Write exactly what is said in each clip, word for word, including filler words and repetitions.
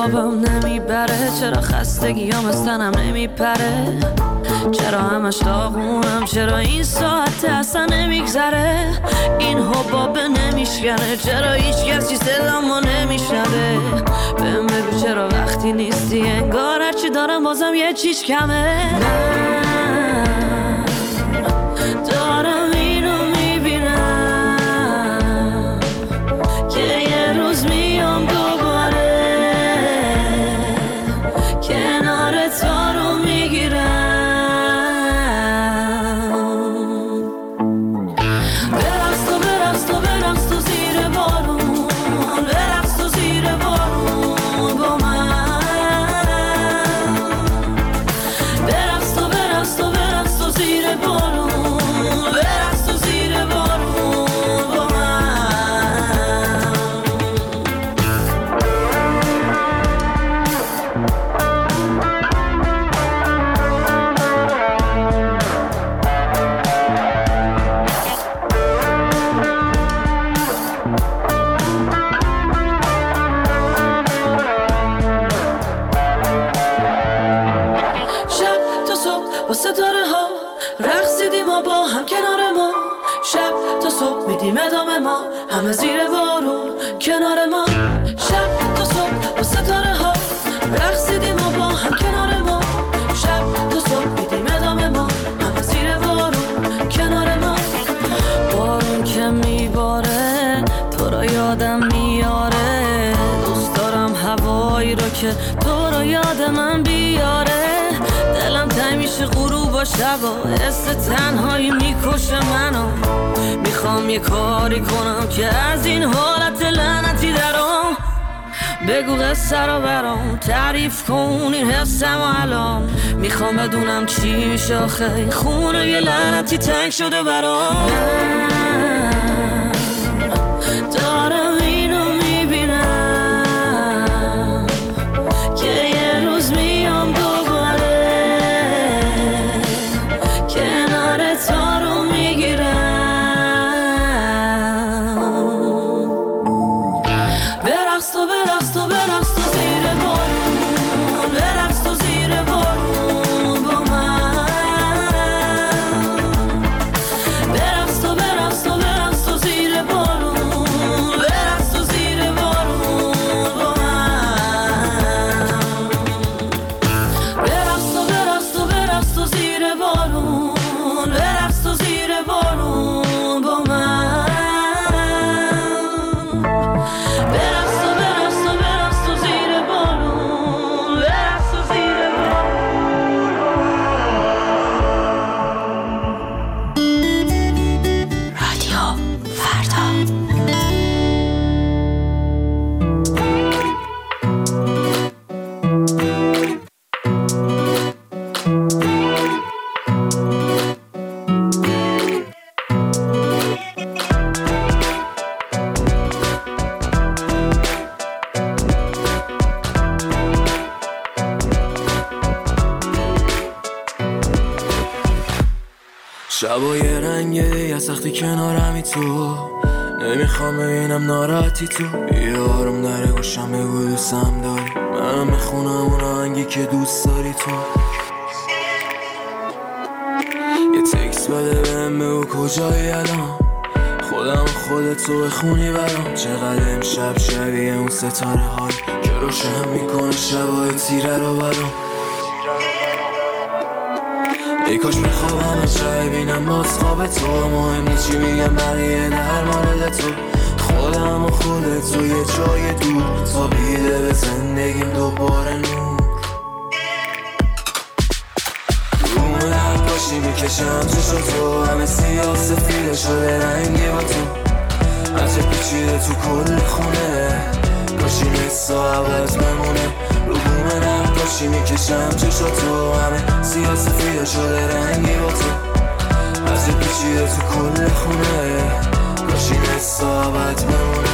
خوابم نمیبره، چرا خستگیام از تنم نمیپره، چرا همش داغونم، چرا این ساعت اصلا نمیگذره، این حبابه نمیشکنه، چرا هیچ کس چیز دلمو نمیشنوه، بهم بگو چرا وقتی نیستی انگار هرچی دارم بازم یه چیز کمه. من دارم اینو میبینم که یه روز میام دوباره کنار تو رو میگیرم، برقص تو برقص تو برقص تو زیر بارون، برقص تو زیر بارون با من، برقص تو برقص تو برقص تو زیر بارون، برقص تو زیر بارون با من. شب تا صبح با ستاره ها رقصیدیم ما با هم کنار ما، شب تا صبح میدیم ادامه ما همه زیر بارون کنار ما، شب تا صبح با ستاره ها رقصیدیم ما با هم کنار ما، شب تا صبح میدیم ادامه ما همه زیر بارون کنار ما. بارون که میباره تو رو یادم میاره، دوست دارم هوایی رو که تو رو یاد من بیاره، دلم تنگ میشه غروب و شبا، حس تنهایی میکشه منو، میخوام یه کاری کنم که از این حالت لعنتی درام، بگو قصه رو برام تعریف کن این حسم و الان، میخوام بدونم چی میشه آخه خونه یه لعنتی تنگ شده برام. من دارم اینو میبینم که یه روز میام دوباره کنار تو رو میگیرم، برقص تو برقص تو برقص تو زیر بارون، برقص تو زیر بارون با من، برقص تو برقص تو برقص تو زیر بارون، برقص تو زیر بارون با من، برقص تو برقص تو برقص تو زیر بارون، برقص تو زیر بارون با من، برقص تو برقص تو برقص تو زیر بارون، برقص تو زیر رادیو فردا. شبای رنگه دیگه سختی کنارمی تو، نمیخوام ببینم ناراحتی تو، بیارم در گوشم بگو دوستم داری، منم میخونم اون آهنگی که دوست داری تو، یه تکس بده بهم بگو کجایی الان، خودم خودتو بخونی برام، چقدر امشب شبیه اون ستاره های که روشن میکنه شبای تیره رو برام، ای کاش میخوابم از جای بینم باز خواب تو، مهم نیست چی میگم بقیه در مورد تو، خودم و خودت تو یه جای دور تا بیده به زندگیم دوباره نور، روم نقاشی میکشم چشم تو، همه سیاه سفیده شده رنگی با تو، عجب پیچیده تو کل خونه، کاشی نسا عوض بمونه، روم نقاشی میکشم چشم تو، همه سیاه سفیده شده رنگی با تو، عجب پیچیده تو کل خونه، کاشی نسا عوض بمونه.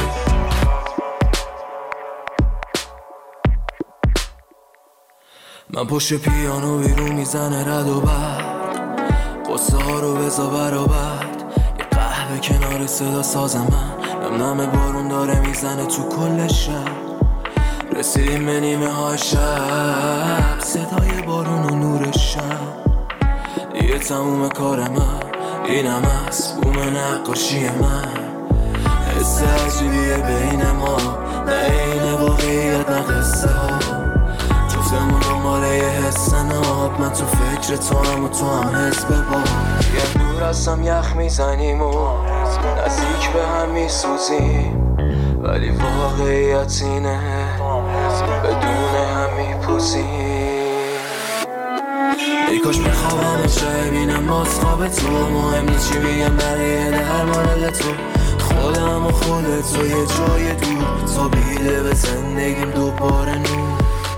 من پشت پیانو بیرون میزنه رد و برد، قصه ها رو بزا برابر، یه قهوه کنار صدا ساز من، نم نم بارون داره میزنه تو کل شب، رسیدیم به نیمه های شب، صدای بارون و نور شم. دیگه تموم کار من اینم از بوم نقاشی من. حس عجیبیه بین ما، نه این واقعیت نه قصه ها. جفتمون دنباله یه حس ناب، من تو فکر تو هم و تو هم حس به با. یه دور هستم یخ میزنیم و نزدیک به هم میسوزیم، ولی واقعیت اینه بدون هم میپوزیم. ای کاش میخوابم و چه بینم باز خواب تو، مهم نیست چی بگم برای در مورد تو. خودم و خودت تو یه جای دور، تا بیده به زندگیم دوباره نور.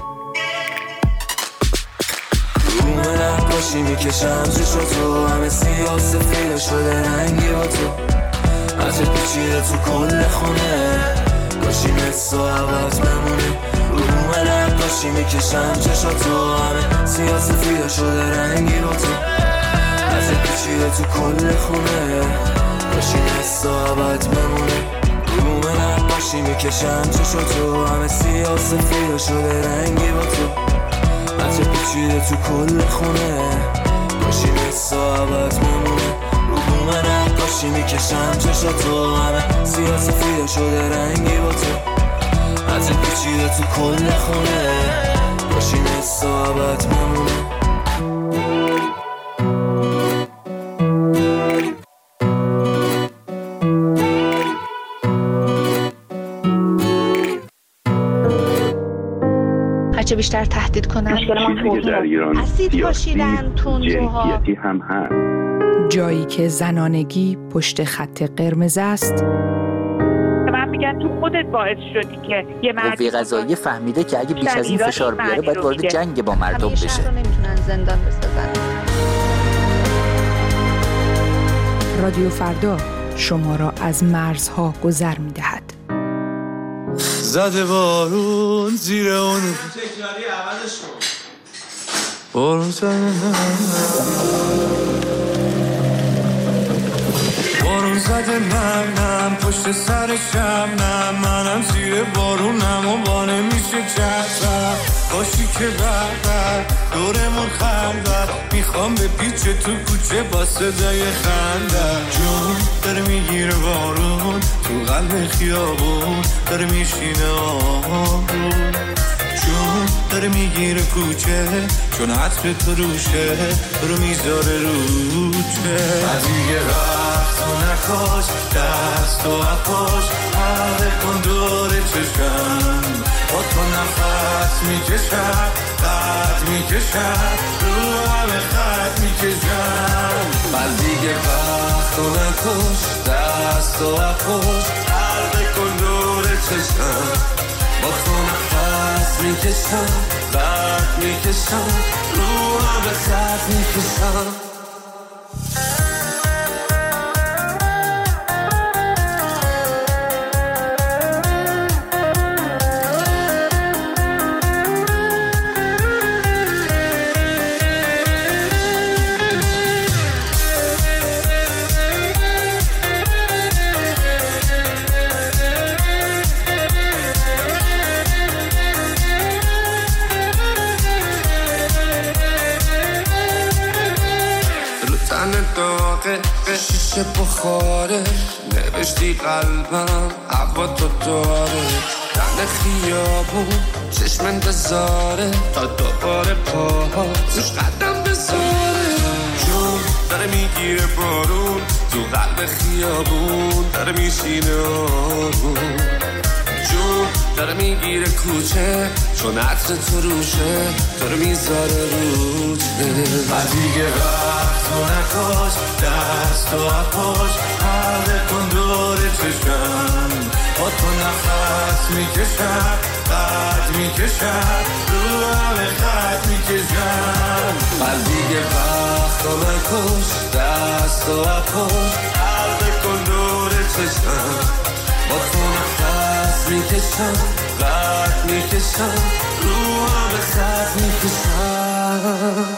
روم نقاشی میکشم چشم تو، همه سیاه سفید شده رنگی با تو. عجب پیچیده تو کل خونه، کاشی مثل و عوض بمونه. روم نقاشی میکشم چشم تو، همه سیاه سفید شده رنگی با تو. عجب پیچیده تو کل خونه، کاشی مثل و عوض بمونه. روم نقاشی میکشم چشم تو، همه سیاه سفید شده رنگی با تو. عجب پیچیده تو کل خونه، کاشی مثل و عوض بمونه. روم نقاشی میکشم چشم تو، همه سیاه سفید شده رنگی با تو. عجب پیچیده تو کل خونه، کاشی مثل و عوض بمونه. هرچه بیشتر تهدید کنن چیزی که در ایران اسید پاشیدن تندروها، جنسیتی هم هست. جایی که زنانگی پشت خط قرمز است. من میگن تو خودت باعث شدی که یه مردی قوه قضاییه فهمیده که اگه بیش از این فشار بیاره باید وارد جنگ با مردم بشه. شهر رو نمیتونن زندان بسازن. رادیو فردا شما را از مرزها گذر می‌دهد. زده بارون زیر اون تکراری عوضش کن. بارون زده بارون زده منم پشت سرشم، نه منم زیر بارونم و با نمیشه چشم. باشی که بردر دورمون خندر، میخوام به پیچ تو کوچه با صدای خندر. جون داره میگیره بارون تو قلب خیابون، داره میشینه آبون. جون داره میگیره کوچه چون عطر تو روشه، تو رو میذاره روچه. دیگه وقت و نکاش دست و اپاش، حلقه کن دور چشم. با تو نفس میکشم قد میکشم، رو همه خط میکشم. من دیگه وقت و نکاش دست و اپاش، حلقه کن دور چشم. با تو نفس میکشم قد میکشم، رو همه خط میکشم. شیشه بخاره نوشتی قلبم هوا تو داره. دن خیابون چشم انتظاره تا دوباره پاها روش قدم بذاره. جون داره میگیره بارون تو قلب خیابون، داره میشینه آروم. جون داره میگیره کوچه چون عطر تو روشه، تو رو میذاره روچه. و دیگه وقت و نکاش دست و اپاش، حلقه کن دور چشم. با تو نفس میکشم قد میکشم، رو همه خط میکشم. و دیگه وقت و نکاش دست و اپاش، حلقه کن دور چشم. با تو نفس میکشم قد میکشم، رو همه خط میکشم.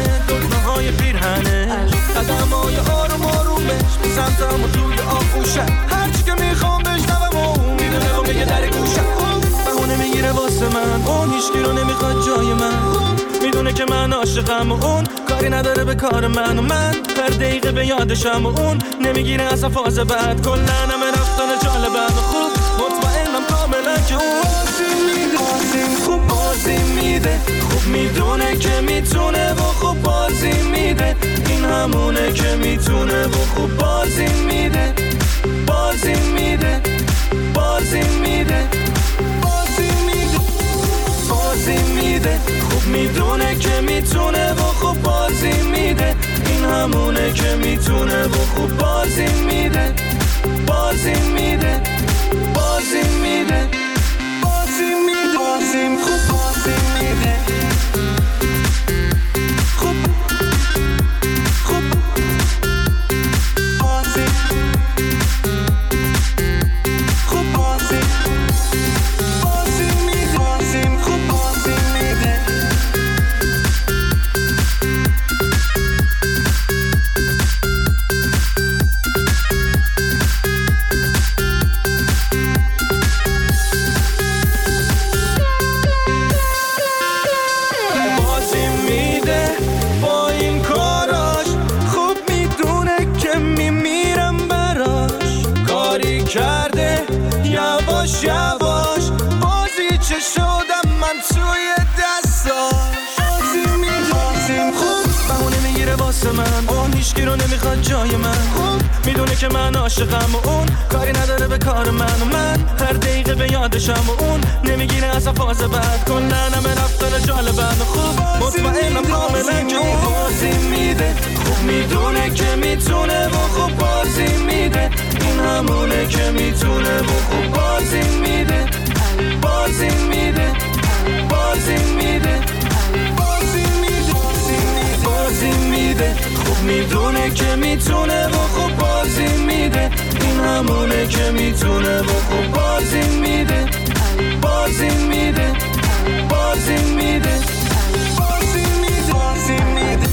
دکمه های پیرهنه قدمای آروم آرومش به سمتم و توی آغوشه هرچی که میخوام بشنوم و اون میدونه و میگه در گوشه بهونه میگیره واسه من اون هیچکی رو نمیخواد جای من میدونه که من عاشقم و اون کاری نداره به کار من و من هر دقیقه به یادشم و اون نمیگیره اصلا فاز بعد کلن همه رفتن جالبم و خوب مطمئنم کاملا که اون بازی میده خوب بازی میده خوب میدونه که میتونه و خوب بازی میده این همونه که میتونه و خوب بازی میده بازی میده بازی میده بازی میده بازی میده خوب میدونه که میتونه و خوب بازی میده این همونه که میتونه و خوب بازی میده بازی میده بازی میده بازی میده بازی خوب بازی میده خوب خوب بازی خوب بازی بازی میده بازی خوب بازی میده کرده یواش یواش بازی چه شدم من توی دستاش بازی میدازیم خوب بهونه میگیره واسه من اون هیچکی رو نمیخواد جای من خوب میدونه که من عاشقم و اون کاری نداره به کار من و من هر دقیقه به یادشم و اون نمیگیره اصلا فاز بعد کلن همه رفتن جالبم و خوب مطمئنم کاملا که اون بازی میده خوب میدونه که میتونه و خوب بازی میده این همونه که میتونه و خوب بازی میده بازی میده بازی میده بازی میده بازی میده خوب میدونه که میتونه و خوب بازی میده این همونه که میتونه و خوب بازی میده بازی میده بازی میده بازی میده بازی میده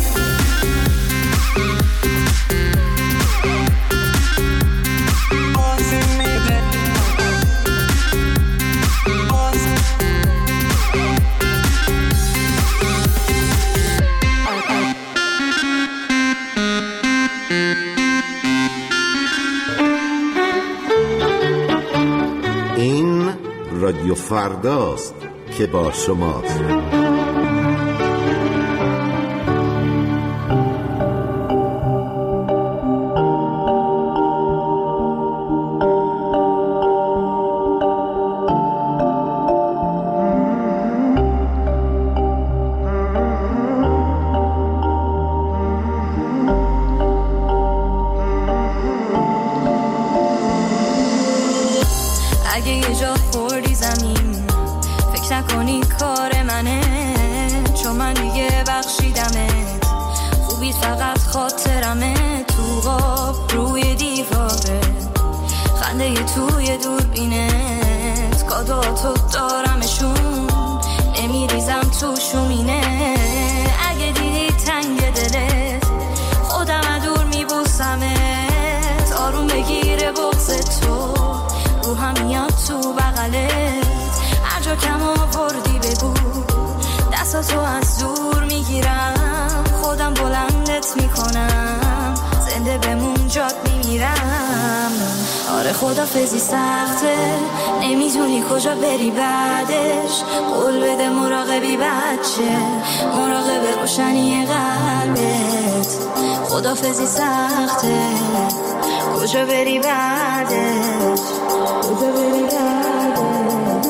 این رادیو فرداست که با شماست. اگه یه جا خوردی زمین فکر نکنی کار منه چون من دیگه بخشیدمت خوبی فقط خاطرمه تو غاب روی دیواره خنده توی دوربینت کادواتو دارمشون نمیریزم تو شومینه اگه دیدی تنگ دلت خودم دور میبوسمت آروم بگیره بغض تو رو هم میاد تو بغلت هر جا کم آوردی بگو دستاتو از دور میگیرم خودم بلندت میکنم زنده بمون جات میمیرم آره خدافظی سخته نمیدونی کجا بری بعدش قول بده مراقبی بچه مراقب روشنی قلبت خدافظی سخته کجا بری بعدش کجا بری بعدش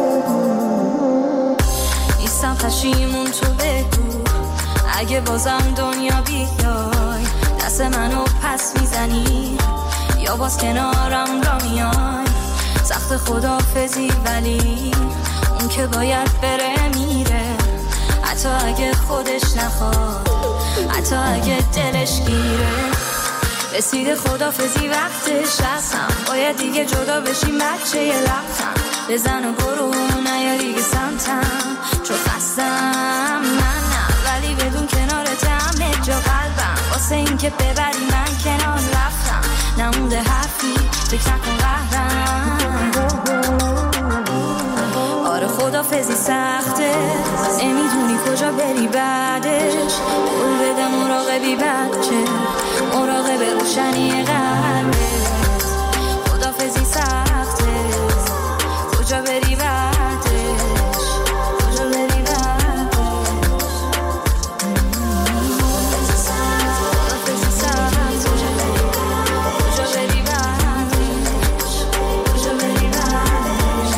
نیستم پشیمون تو بگو اگه بازم دنیا بیای دست منو پس میزنی یا باز کنارم را میای سخت خدافظی ولی اون که باید بره میره حتی اگه خودش نخواد حتی اگه دلش گیره رسیده خدافظی وقتش هستم باید دیگه جدا بشیم بچه یه لبتم بزن و برو نیا دیگه سمتم چون خستم من نه ولی بدون کنارتم واسه این که ببری من کنار رفتم نمونده حرفی فکر نکن قهرم آره خدافزی سخته نمیدونی کجا بری بعدش قول بده مراقبی بچه مراقب روشنی قلبت خدافزی سخته کجا بری بعدش کجا بری بعدش خدافزی سخته کجا بری بعدش کجا بری بعدش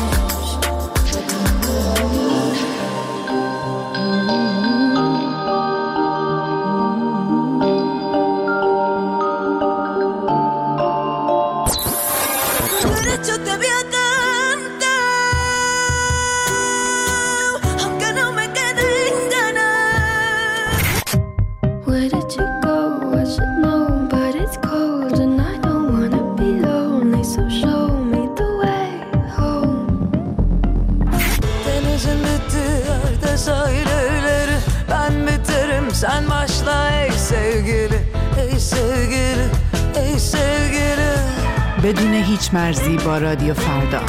Sen başla ey sevgili, ey sevgili, ey sevgili. بدون هیچ مرزی با رادیو فردا.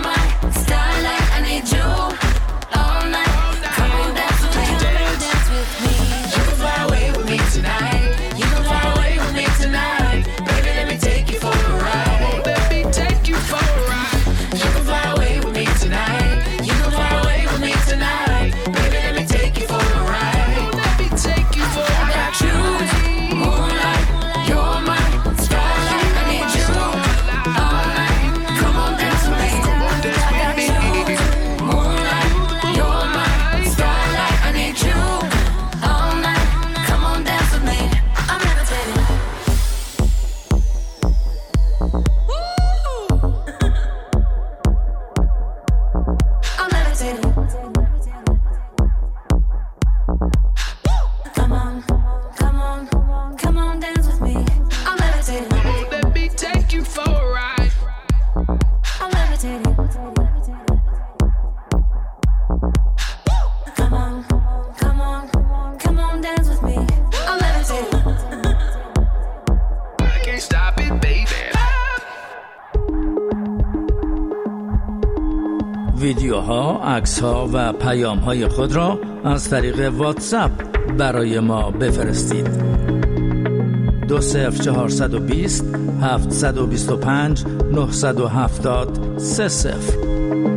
Starlight, I need you all night. Come on, dance with me. ویدیوها، عکس‌ها و پیام‌های خود را از طریق واتساپ برای ما بفرستید. دو صفر چهارصد و بیست هفتصد و بیست و پنج نهصد و هفتاد سه صفر.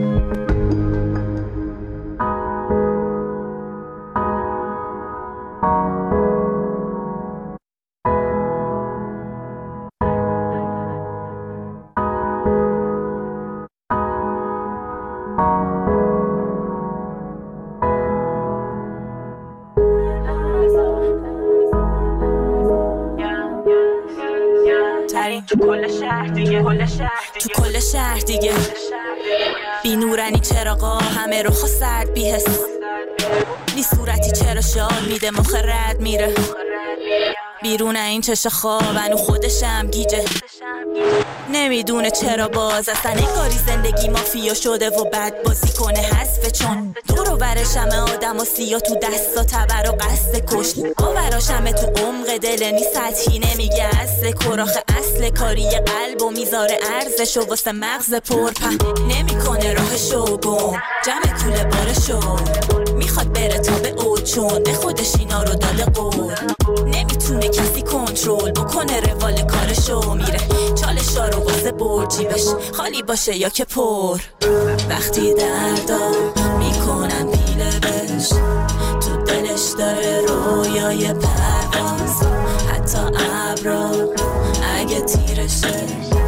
تو کل شهر دیگه تو کل شهر دیگه بی نورانی چراغا همه رو خوا سرد بی حس نی صورتی چرا شال میده مخ رد میره بیرون این چش خوابن و خودشم گیجه نمیدونه چرا باز اصلا انگاری زندگی مافیا شده و بد بازی کنه حذف چون دور و برش همه آدم و سیا تو دستا تبر و قصد کشت باوراش همه تو عمق دل نی سطحی نمیگه اصل کراخ اصل کاری قلب و میذاره ارزش و واسه مغز پرپن نمیکنه راهشو گم جمع کوله بارشو میخواد بره تا به اوچون به خودش اینا رو داده قول نمیتونه کسی کنترل بکنه روال کارشو میره چالشا رو واسه برجیبش خالی باشه یا که پر وقتی دردا میکنن پیله بش تو دلش داره رویای پرواز حتی ابرا اگه تیرشه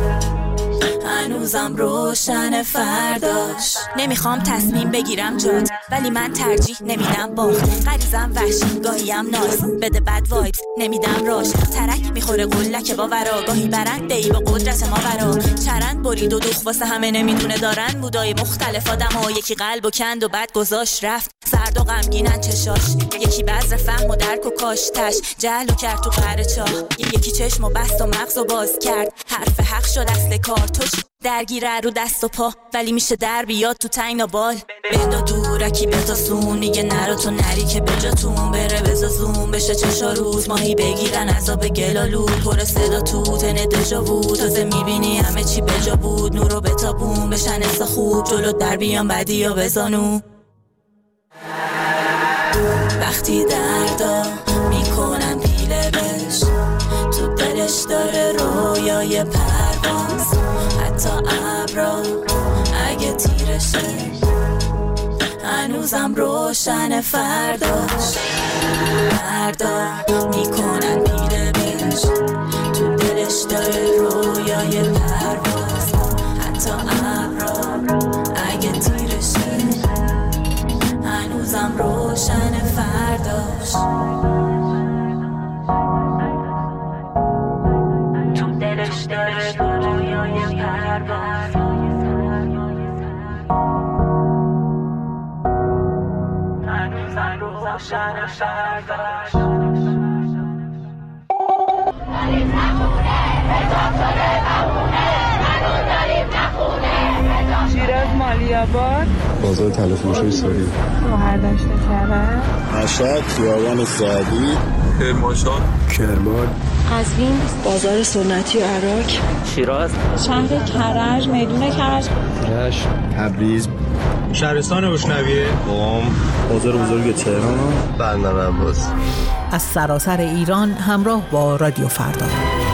هنوزم روشن فرداش نمیخوام تصمیم بگیرم جات ولی من ترجیح نمیدم باخت غریزم وحشی گاهیم ناز بده بد وایبز نمیدم راش ترک میخوره قلک با ورا گاهی برند دی با قدرت ما ورا چرند برید و دوخ واسه همه نمیدونه دارن مودای مختلف آدم ها یکی قلب و کند و بعد گذاشت رفت سرد و غمگینن چشاش یکی بذر فهم و درک و کاشتش جهل و کرد تو قهر چاه یکی چشم و بست و مغز و باز کرد حرف حق شد اصل کار توش درگیره رو دست و پا ولی میشه در بیاد تو تنگ و بال بندا دورکی به تا سون میگه نرا تو نری که به جاتون بره بزا زوم بشه چشا روز ماهی بگیرن عذاب گلالود پر صدا تو تنه دژاوو تازه میبینی همه چی به جا بود نورو به تابون بشن اسا خوب جلو در بیان بدی یا بزانو وقتی دردا میکنن پیله بش تو دلش داره رویای پرواز حتی ابرا اگه تیرشه هنوزم روشن فرداش دردا میکنن پیله بش تو دلش داره رویای پرواز حتی ابرا اگه تیرشه هنوزم روشن فرداش تو دلش داره رویای پرواز هنوزم روشن فرداش داریم نخونه حجاب شده بمونه هنوز داریم نخونه شیراز مالیاباد بازار تلفروشی سوری مهردشت کرد مشهد خیابان سعدی کرمانشاه کرمان قزوین بازار سنتی عراق شیراز شهر کرج میدون کرج رشت تبریز شهرستان بشنویه قم بازار بزرگ تهران بندر عباس از سراسر ایران همراه با رادیو فردا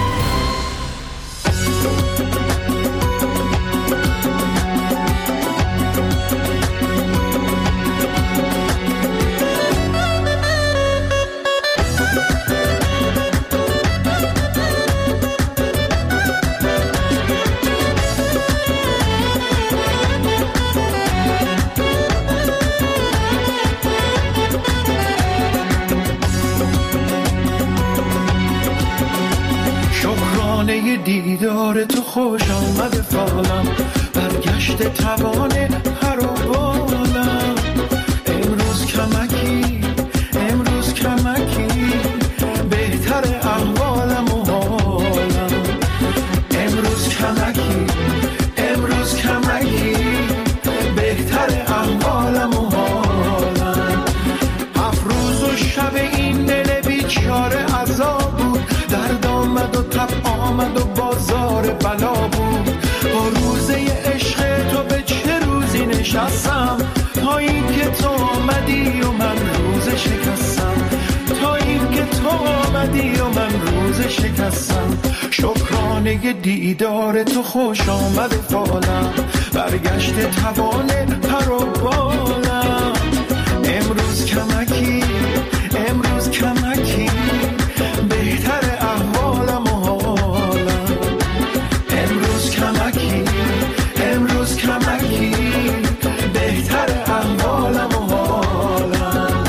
دیدار تو خوش آمد فالم برگشت توانه هر و بالم امروز کمکی امروز کمکی بهتر احوالم و حالم امروز کمکی امروز کمکی بهتر احوالم و حالم هفت روز و شب این دل بیچاره عذاب بود درد آمد و تب آمد و بازار بلا بود با روزه عشق تو به چه روزی نشستم روز شکستم. شکرانه دیدار تو خوش آمد فالم، برگشت توانه پر و بالم. امروز کمکی امروز کمکی بهتر احوالم و حالم. امروز کمکی امروز کمکی بهتر احوالم و حالم.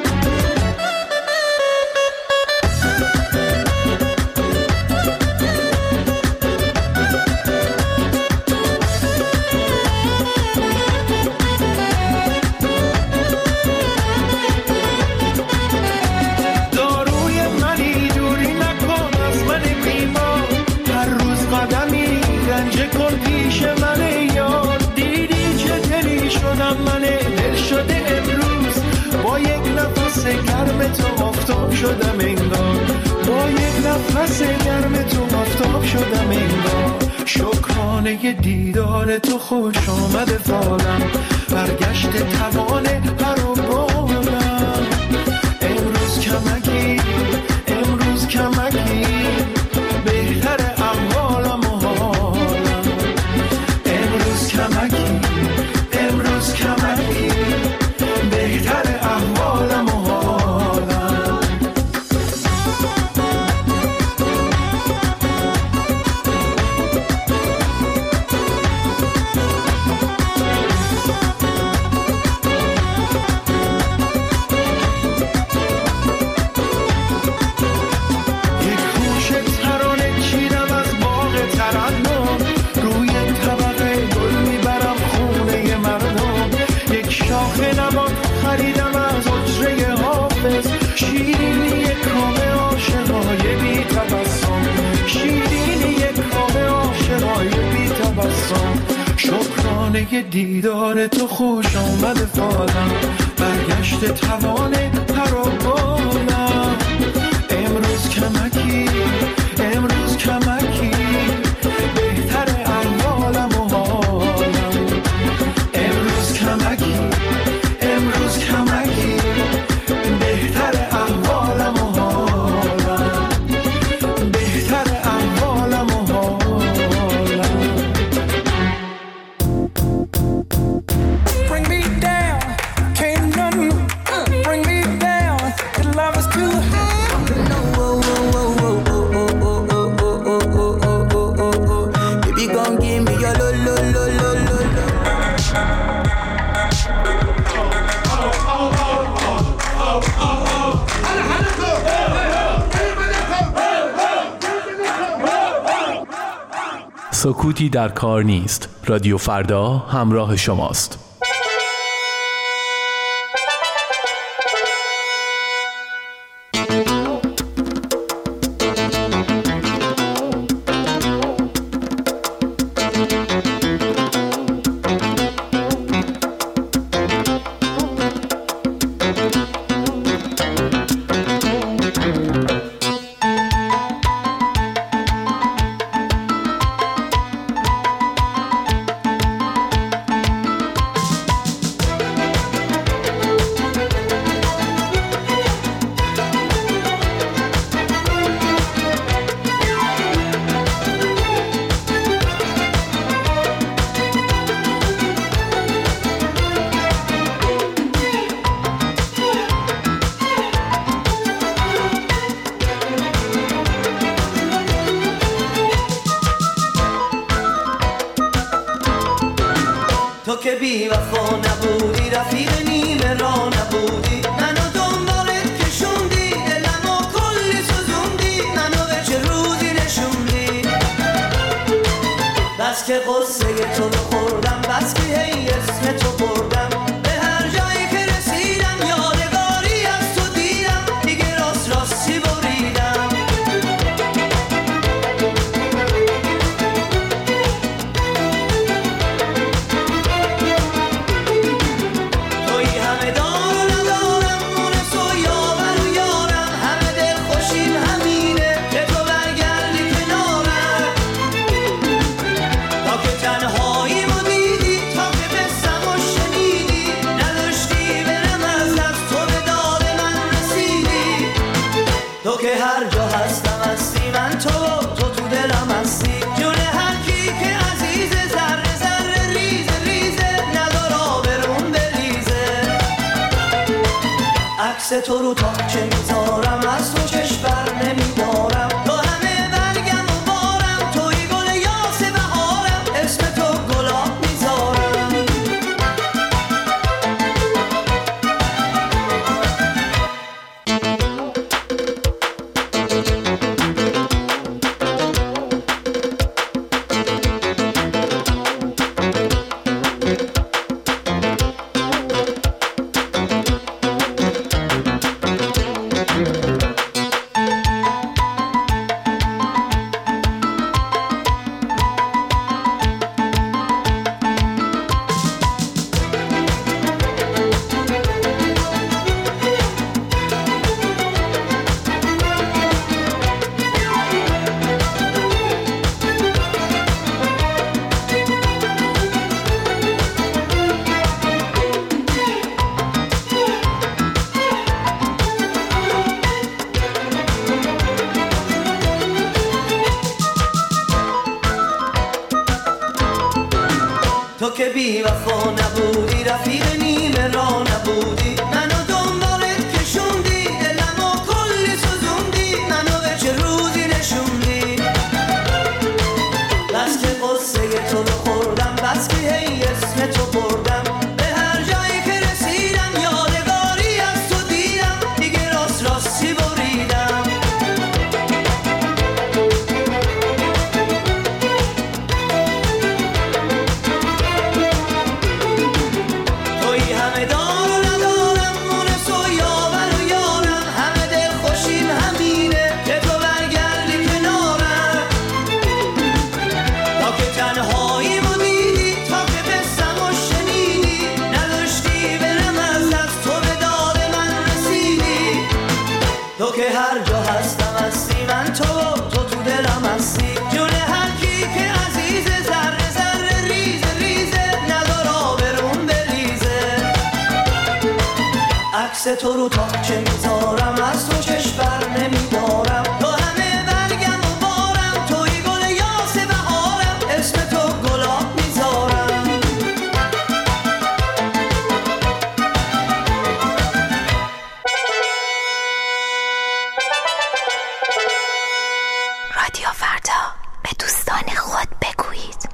گرم تو آفتاب شدم انگار، با یک نفس گرم تو آفتاب شدم انگار. شکرانه دیدار تو خوش آمد فالم، برگشت توانه پر و بالم. امروز کمکی امروز کمکی بهتر احوالم و حالم. امروز کمکی امروز کمکی بهتر احوالم و حالم. یک خوش ترانه چیدم از باغ ترنم، روی طبقه گل میبرم خونه مردم. یک شاخه نبات خریدم از اجره حافظ، شیرینی کام عاشقای بی تبسم، شیرینی کام عاشقای بی تبسم. شکرانه دیدار تو خوش آمد فالم، برگشت توانه پر و بالم. امروز کمکی امروز کمکی بهتر احوالم و حالم. امروز کمکی امروز کمکی بهتر احوالم و حالم. بهتر احوالم و حالم. Bring me down, can't none bring me down. The love is too high. Baby, gon' give me your lo lo lo lo lo lo. سکوتی در کار نیست. رادیو فردا همراه شماست. تو که بی وفا نبودی، رفیق نیمه را نبودی، منو دنبالت کشوندی، دلمو کلی سوزوندی، منو به چه روزی نشوندی. بس که قصه تو رو خوردم، بس که هی اسم تو بردم، به هر جایی که رسیدم یادگاری از تو دیدم، دیگه راست راستی بریدم. تو که هر جا هستم هستی، رو تا چه میذارم از تو چشم بر نمیدارم با همه برگم و بارم توی گل یاس بهارم اسم تو گلاب میذارم تو که بی وفا نبودی رفیق نیمه را نبودی منو دنبالت کشوندی دلمو کلی سوزوندی منو به چه روزی نشوندی بس که قصه تو رو خوردم بس که هی اسم تو بردم به هر جایی که رسیدم یادگاری از تو دیدم دیگه راست راستی بریدم همه دار و ندارم مونس و یاور و یارم همه دل خوشیم همینه که تو برگردی کنارم تا که تنهایی مو دیدی تا که بستم و شنیدی نداشتی برم از دست تو به داد من رسیدی تو که هر جا هستم هستی من تو تو تو دلم هستی جون هر کی که عزیزه ذره ذره ریزه ریزه ندار آبرون بریزه عکس تو رو تا چه میذارم از تو چشم بر نمیدارم با همه برگم و بارم توی گل یاس بهارم اسم تو گلاب میذارم رادیو فردا به دوستان خود بگویید.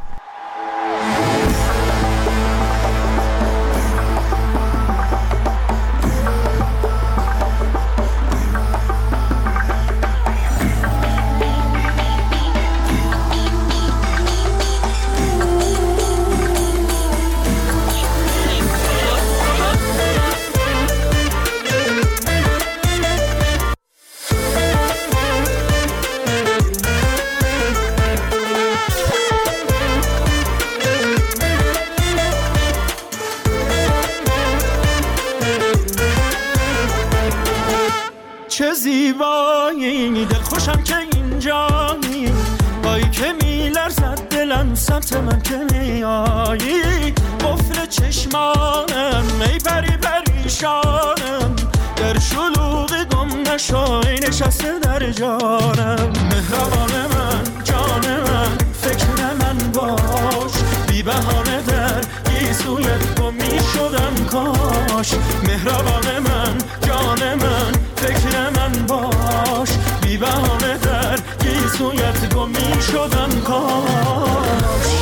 چه زیبایی دل خوشم که اینجایی بایی که میلرزد دلم سمت من که میایی قفل چشمانم ای پری پریشانم در شلوغ گم نشای نشسته در جانم مهربان من جان من فکر من باش بی بهانه در گیسویت گم میشدم کاش مهربان من جان من فکر من باش بی بهانه در گیسویت گم میشدم کاش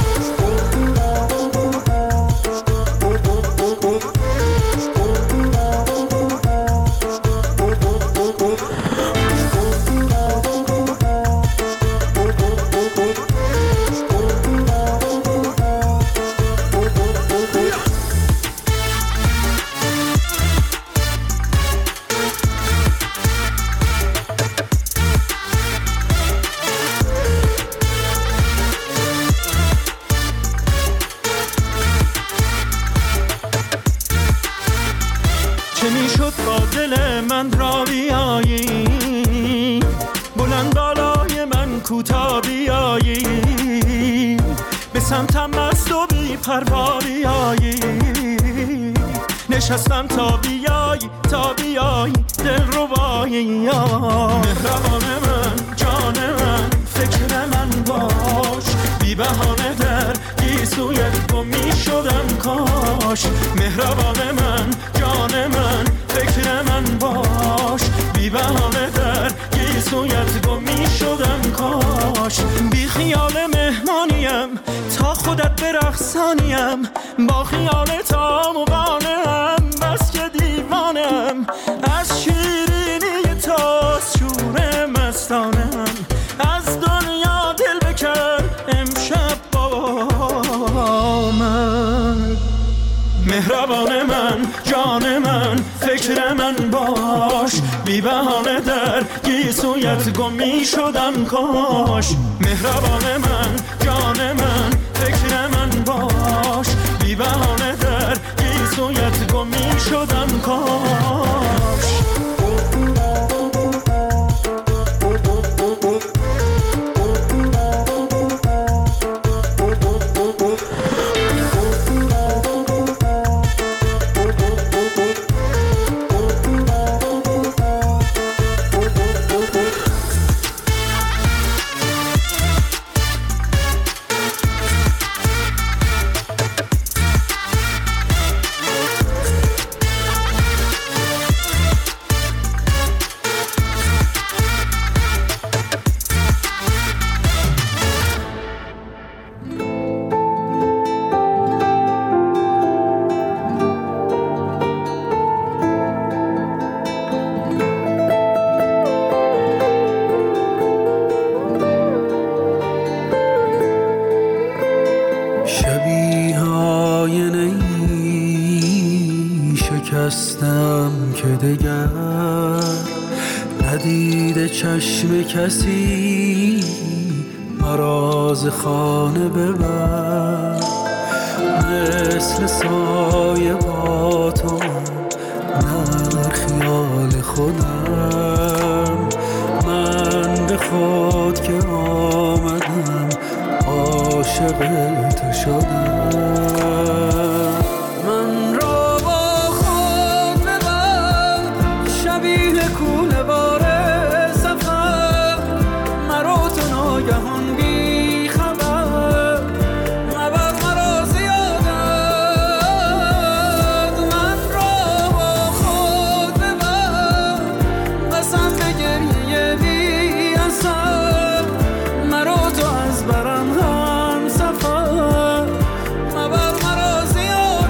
چه میشد با دل من را بیایی بلند بالای من کوتا بیایی به سمتم مست و بی پروا بیایی نشستم تا بیایی تا بیایی دل ربایی مهربان من جان من فکر من باش بی بهانه در گیسویت گم میشدم کاش مهربان من جان من فکر من باش بهانه در گیسویت گم می شدم کاش. بی خیال مهمانیم تا خودت برقصانیم، با خیال تا مقانم بس که دیوانم. از شیرینی تا شور مستانم، از دنیا دل بکن امشب با من. مهربان من، جان من، فکر من باش، بی بهانه در گیسویت گم می شدم کاش. مهربان من، جان من، فکر من باش، بی بهانه در گیسویت گم می شدم کاش. چشم کسی مراز خانه ببر، مثل سایه با تو در خیال خودم. من به خود که آمدم عاشق تو شدم. من را با خود ببر شبیه کوله باره ناگهان بی خبر، مبر مرا زیادت. من را با خود ببر قسم به گریه بی اثر، مرا تو از برم هم سفر، مبر مرا زیادت.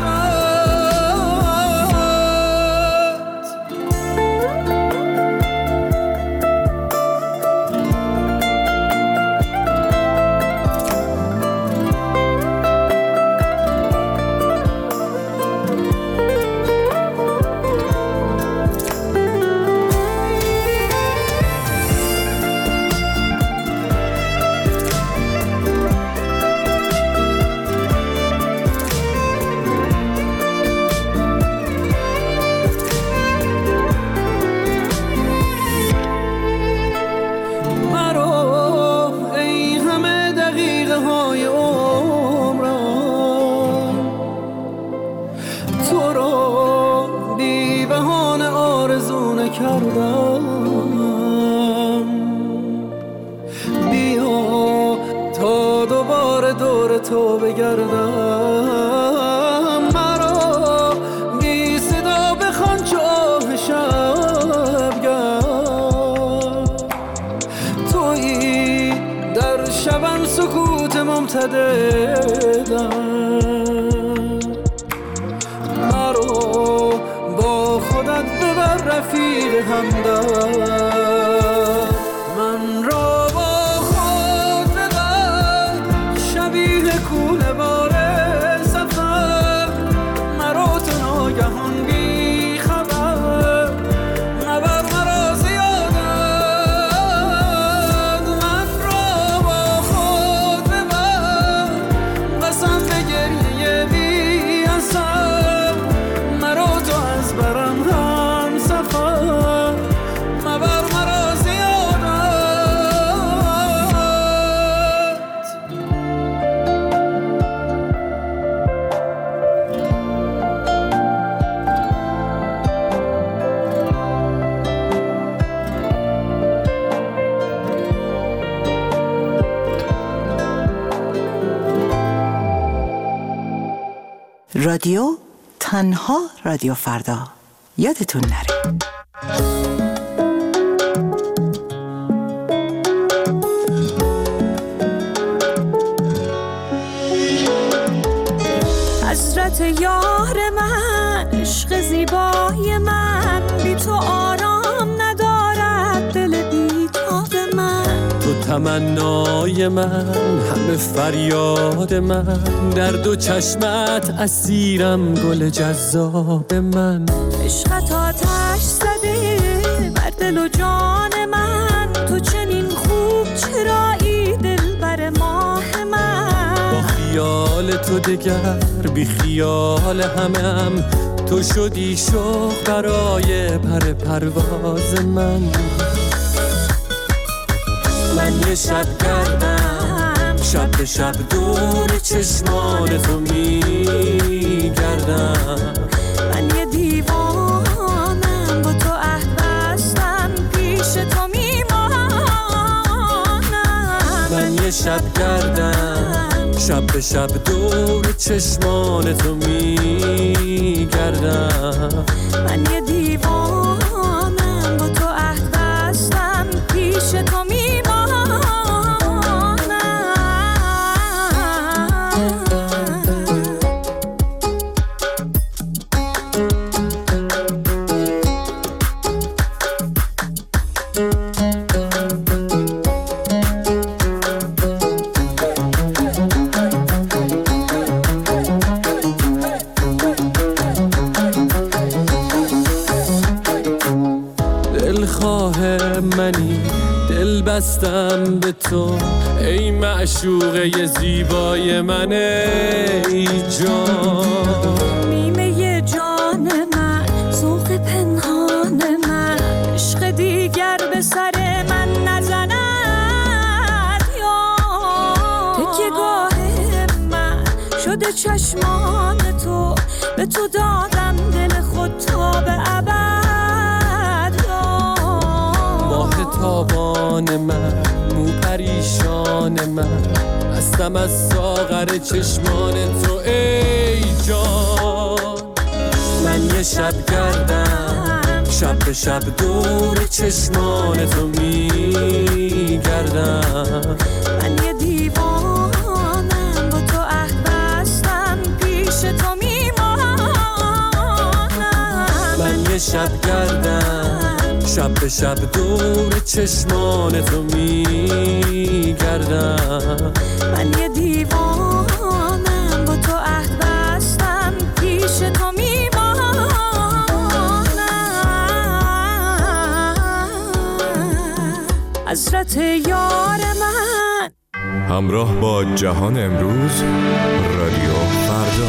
بیا تا دوباره دور تو بگردم، مرا بی صدا بخوان چاه شبگرد. تویی در شبم سکوت ممتددم، مرا با خودت ببر رفیق همدم. من را با خود ببر شبیه کوله باره سفر، مرا تو ناگهان بی خبر، مبر مرا زیادت. من را با خود ببر قسم به گریه بی اثر، مرا تو از برم هم سفر، مبر مرا زیادت. رادیو تنها رادیو فردا، یادتون نره. تمنای من، همه فریاد من، در دو چشمت اسیرم گل جذاب من. عشقت آتش زده بر دل و جان من، تو چنین خوب چرایی دل بر ماه من. با خیال تو دگر بی خیال همم، تو شدی شوق برای پر پرواز من. من یه شب گردم، شب به شب دور چشمان تو میگردم. من یه دیوانم با تو عهد بستم، پیش تو میمانم. من یه شب گردم، شب به شب دور چشمان تو میگردم. من یه دیوانم با تو عهد بستم، پیش تو میمانم. بستم به تو ای معشوقه زیبای من، ای جان. نیمه جان من، ذوق پنهان من، عشق دیگر به سر من نزند. یا تکیه گاه من شده چشمان تو، به تو دادم دل خود تا به ابد. تابان من، مو پریشان من، هستم از ساغر چشمان تو ای جان. من یه شب گردم، شب به شب دور چشمان تو میگردم. من یه دیوانم با تو عهد بستم، پیش تو میمانم. من یه شب گردم، شب به شب دور چشمان تو میگردم. من یه دیوانم با تو عهد بستم، پیش تو میمانم. حسرت یار من. همراه با جهان امروز، رادیو فردا.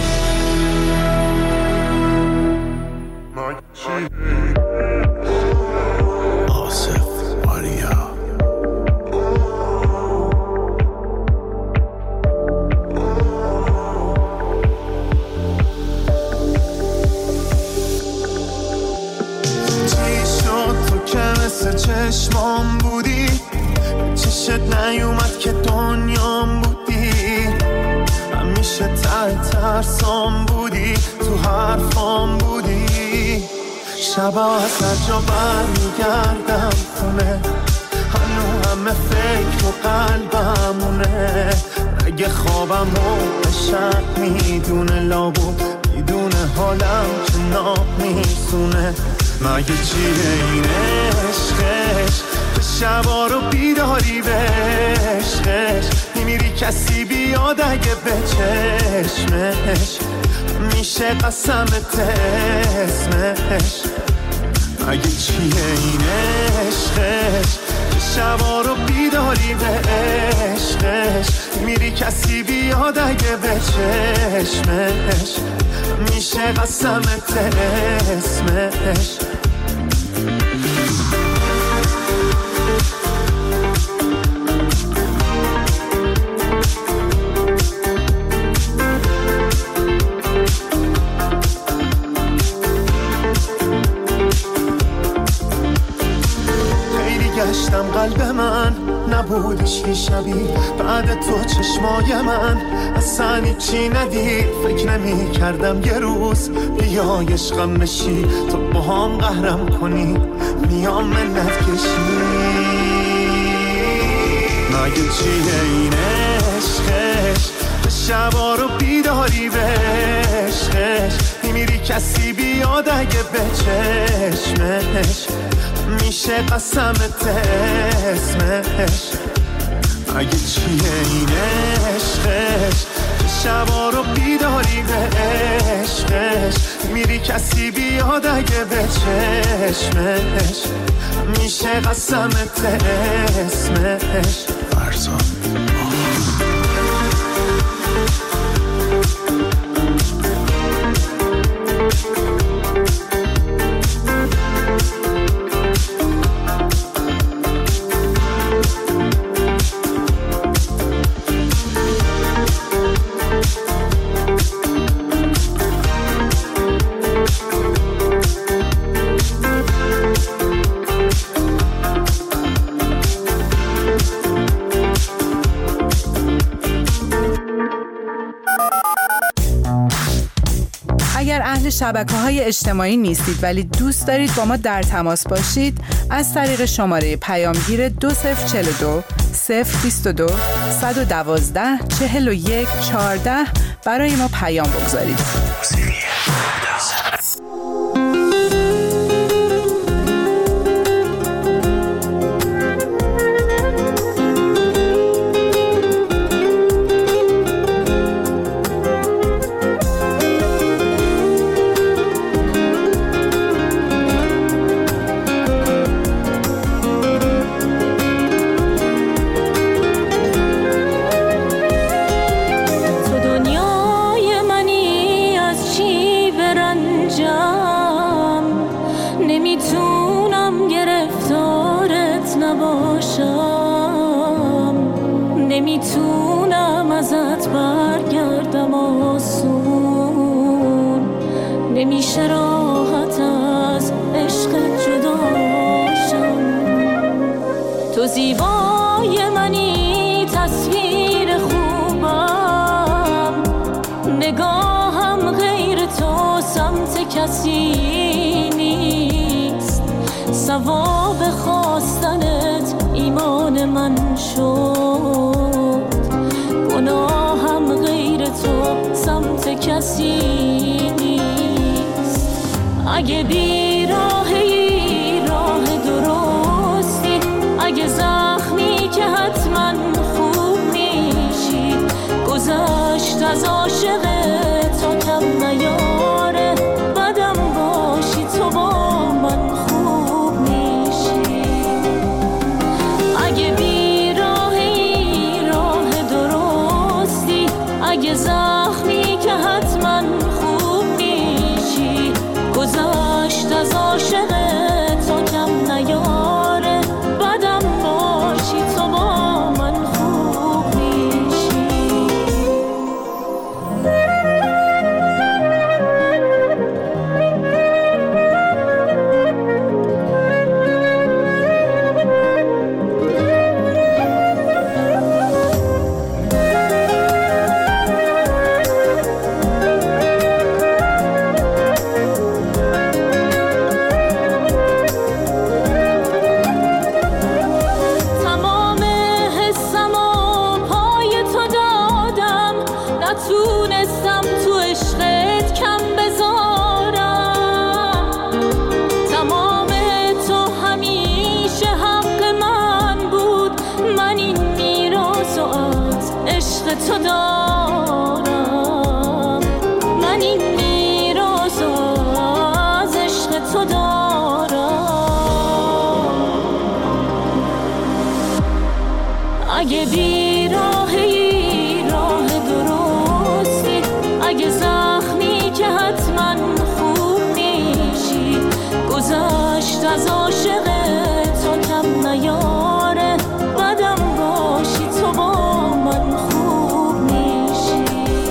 چشمام بودی، چشت نیومد که دنیام بودی. همیشه ته ترسام بودی، تو حرفام بودی. شبا از هر جا برمیگردم خونه، هنو همه فکر و قلبمونه. اگه خوابم و شب میدونه، لابو میدونه حالم که ناب میسونه. مگه چیه این عشقش که شبا رو بیداری به عشقش میمیری کسی بیاد اگه به چشمش میشه قسمت اسمش. مگه چیه این عشقش که شبا رو بیداری به عشقش میمیری کسی بیاد اگه به چشمش میشه قسمت اسمش. خیلی گشتم قلب من، نبودش که شبیه بعد تو چشمای من. اصلا چی ندید، فکر نمی کردم یه روز بیای عشقم بشی، تو با هم قهرم کنی، میام منت کشی. مگه چیه این عشقش به شبا رو بیداری به عشقش میمیری کسی بیاد اگه به چشمش میشه قسمت اسمش. اگه چیه این عشقش که شبا رو بیداری به عشقش میری کسی بیاد اگه به چشمش میشه قسمت اسمش فرزان. شبکه‌های اجتماعی نیستید ولی دوست دارید با ما در تماس باشید، از طریق شماره پیامگیر دو صفر چهل و دو صفر بیست و دو صد و دوازده چهل و یک چهارده برای ما پیام بگذارید. نمیتونم ازت برگردم آسون، نمیشه راحت از عشق جداشم. تو زیبای منی تصویر خوبم، نگاهم غیر تو سمت کسی نیست. ثواب خواستنت ایمان من شد، گناهم غیر تو سمت کسی نیست. اگه بی راهی راه درستی، اگه زخمی که حتما خوب میشی، گذشت از عاشق تا کم نیاره، بدم باشی تو با من خوب میشی. اگه بی راهی راه درستی، اگه زخمی که حتما خوب میشی، گذشت از عاشق تا کم نیاره، بدم باشی تو با من خوب میشی. نتونستم تو عشقت کم بذارم، تمام تو همیشه حق من بود، من این میراث از عشق تو دارم، من این میراث از عشق تو دارم. اگه بی راهی راه درستی، اگه زخمی که حتما خوب میشی، گذشت از عاشق تا کم نیاره، بدم باشی تو با من خوب میشی.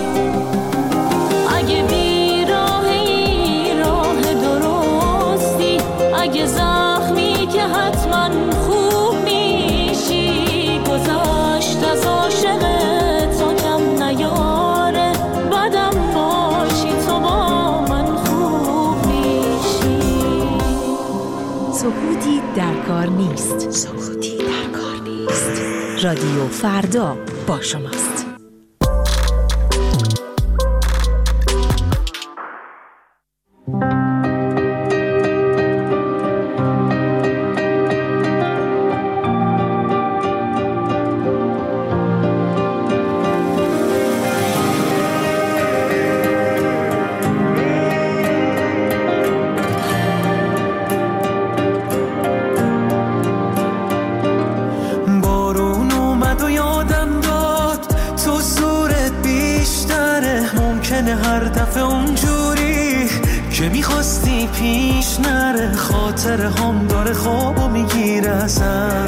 اگه بی راهی راه درستی، اگه زخمی که حتما خوب میشی، گذشت از عاشق تا کم نیاره، بدم باشی تو با من خوب میشی. سکوتی در کار نیست. سکوتی در کار نیست. رادیو فردا با شماست. هر دفعه اونجوری که میخواستی پیش نره، خاطر هم داره خوابو میگیره ازم.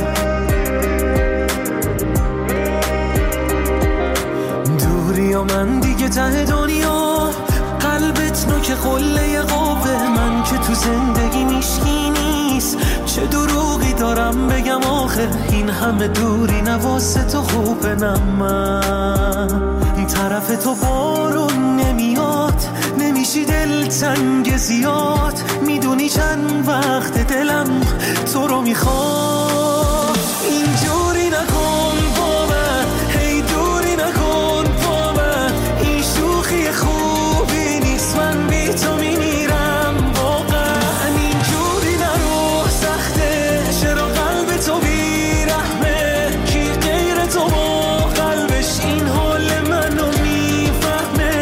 دوری و من دیگه ته دنیا، قلبت نوک قله قوه، من که تو زندگی میشکی نیست، چه دروغی دارم بگم آخه، این همه دوری نواسه تو خوبه. نه من طرف تو بارون نمیاد، نمیشی دلتنگ زیاد، میدونی چند وقت دلم تو رو میخواد. اینجوری نکن با من، هی دوری نکن با من، این شوخی خوبی نیست، من بی تو میمیرم واقعا. اینجوری نرو سخته، چرا قلب تو بیرحمه، کی غیر تو با قلبش این حال منو میفهمه.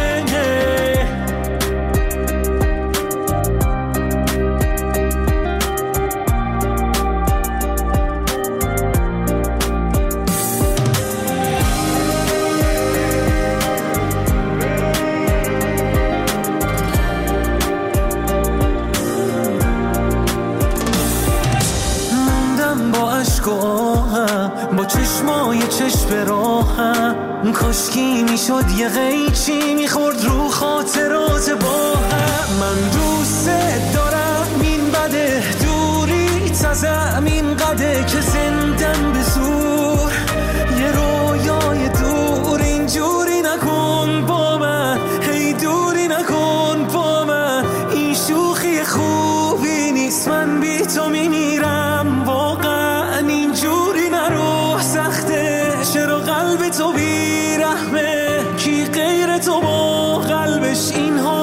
با چشمای چشم راهم، کاشکی میشد یه قیچی میخورد رو خاطرات با هم. من دوست دارم این بده، دوری تازم این قده که زندم به زور، یه رویای دور. اینجوری نکن با من، هی دوری نکن با من، این شوخی خوبی نیست، من بی تو میمیرم واقعا. اینجوری نرو سخته، چرا قلب تو بیرحمه، کی غیر تو با قلبش این ها